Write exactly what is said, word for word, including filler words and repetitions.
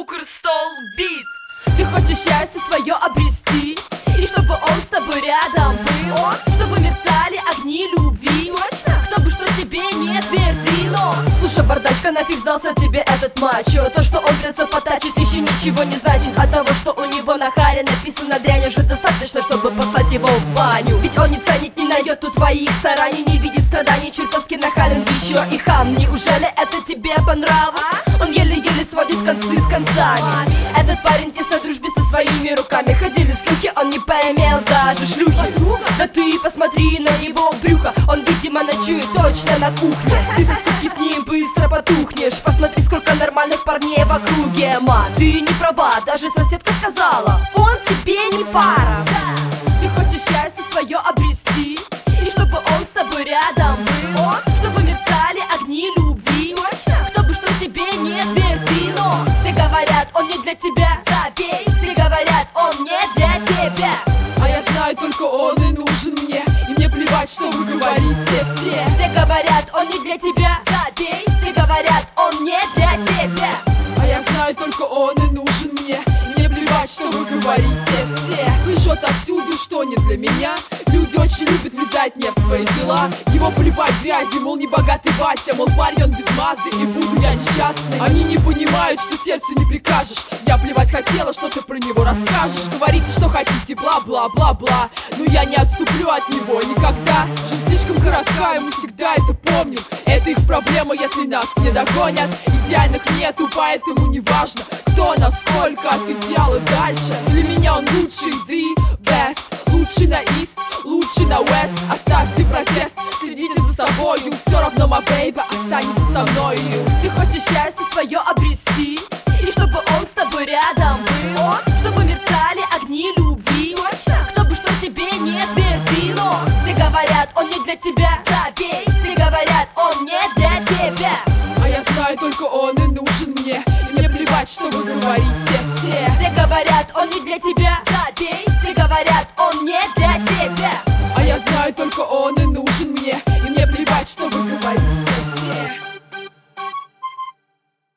Укрстол бит. Ты хочешь счастье свое обрести, и чтобы он с тобой рядом был, чтобы мерцали огни любви. Точно? Кто бы что тебе не твердило. Слушай, бардачка, нафиг сдался тебе этот мачо? То, что он придется потачить, еще ничего не значит. От того, что у него на харе написано дрянь, уже достаточно, чтобы послать его в баню. Ведь он не ценит ни на йоту твоих стараний, не видит страданий, чертовски нахален, еще и хам. Неужели это тебе по нраву? Он еле-еле сводит концы с концами. Этот парень тесно дружбе со своими руками. Ходили слухи, он не поимел даже шлюхи. Да ты посмотри на его брюхо, он, видимо, ночует точно на кухне. Ты со скуки с ним быстро потухнешь. Посмотри, сколько нормальных парней в округе. Ма, ты не права, даже соседка сказала, он тебе не пара. Ты хочешь счастье свое обрести, и чтобы он с тобой рядом был, чтобы мерцали огни любви. Кто бы что тебе не твердило. Все говорят, он не для тебя, забей. Все говорят, он не для тебя. А я знаю, только он и нужен мне, и мне плевать, что вы говорите все. Все говорят, он не для тебя, забей. Все говорят, он не для тебя. А я знаю, только он и нужен мне, и мне плевать, что вы говорите все. Слышу отовсюду, что не для меня. Люди очень любят влезать мне в свои дела. Его поливать грязью, мол, не богатый Вася, мол, парень он без мазы, и буду я несчастный. Они не понимают, что сердцу не прикажешь. Я плевать хотела, что ты про него расскажешь. Говорите, что хотите, бла-бла-бла-бла, но я не отступлю от него никогда. Жизнь слишком коротка, и мы всегда это помним. Это их проблема, если нас не догонят. Идеальных нету, поэтому не важно, кто насколько от идеала дальше. Для меня он лучший, the best. Лучший на East, лучший на West. Оставьте протест, следите за собою. Все равно, my baby, останется со мною. Ты хочешь счастье свое обрести, и чтобы он с тобой рядом был, чтобы мерцали огни любви. Кто бы что тебе не твердило. Все говорят, он не для тебя, забей. Все говорят, он не для тебя. А я знаю, только он и нужен мне, и мне плевать, что вы говорите все. Все говорят, он не для тебя, забей. Все говорят, он не для тебя.